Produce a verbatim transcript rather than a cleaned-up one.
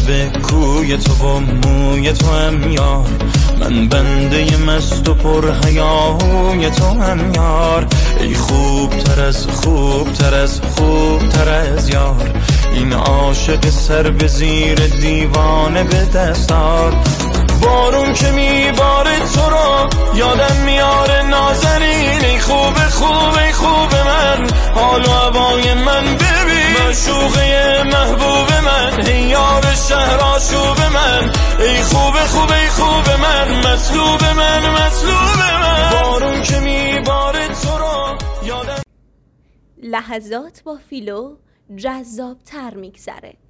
به کوی تو و موی تو هم یار، من بنده مست و پر حیاهوی تو هم یار. ای خوب تر از خوب تر از خوب تر از یار، این عاشق سر به زیر دیوانه به دستار. بارون که میباره تو رو یادم میاره نازنین، ای خوب خوب ای خوب من، حال و هوای من ببین، معشوقه محبوب من، ای یار شهر آشوب من، ای خوب خوب ای خوب من، مطلوب من مطلوب من. بارون که میباره تو رو یادم. لحظات با فیلو جذاب تر میگذره.